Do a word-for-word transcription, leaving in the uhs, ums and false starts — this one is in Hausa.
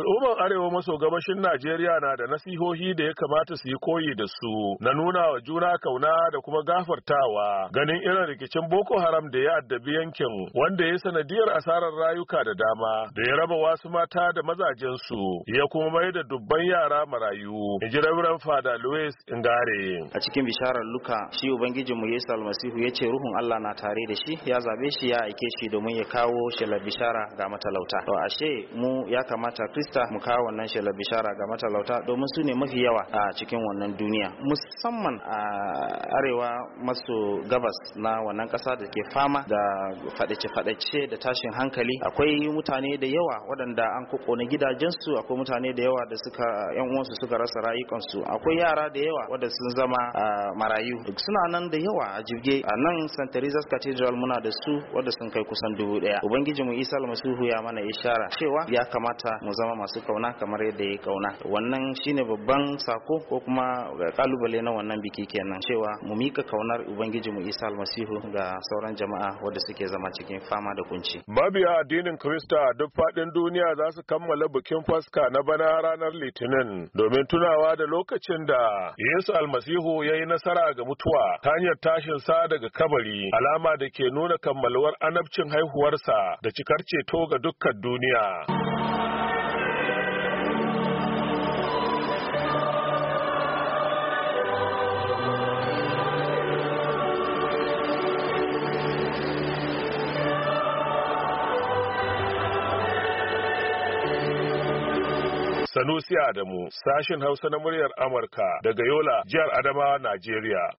Al'ummar Arewa maso gabashin Najeriya na da nasihohi da ya kamata su yi koyi da su na nuna wa juna kauna da kuma gafartawa ganin irin rikicin Boko Haram da ya addabi yankin wanda ya sanadiyar asarar rayuka da dama da ya raba wasu mata da mazajensu ya kuma mai da dubban yara marayu. Inji Reverend Father Louis Ngare. A cikin bisharar Luka, shi Ubangijinmu Yesu Almasihu ya ce Ruhun Allah na tare da shi, ya zabe shi ya aike shi domin ya kawo shelar bishara ga matalauta. To ashe mu ya kamata Krista mu kawo wannan shelar bishara ga matalauta domin su ne mafi yawa a cikin wannan duniya, musamman a arewa maso gabas na wannan ƙasa da ke fama da fadace-fadace da tashin hankali. Akwai mutane da yawa waɗanda an kokona gidajensu, akwai mutane da yawa da suka yan uwansu suka rasa rayukansu, akwai yara da yawa wanda sun zama marayu, suna nan da yawa a jirge. A nan Saint Teresa's Cathedral muna da su wanda sun kai kusan dubu ɗaya. Ubangiji mu Isa Almasihu ya mana ishara cewa ya kamata mu zama masu kauna kamar yadda ya kauna. Wannan shine babban sako ko kuma kalubale na wannan biki kenan, cewa mu mika kaunar Ubangiji mu Isa Almasihu ga sauran jama'a wanda suke zama cikin fama da kunci. Mabiya addinin Kirista a duk faɗin duniya za su kammala bikin Faska na bana ranar Litinin domin tunawa da lokacin da Yesu Almasihu ya yi nasara ga mutuwa ta hanyar tashin sa daga kabari, alama da ke nuna kammaluwar annabcin haihuwarsa da cikar ceto ga dukkan duniya. Sanusi Adamu, sashin Hausa na muryar Amurka daga Yola, jihar Adamawa, Najeriya.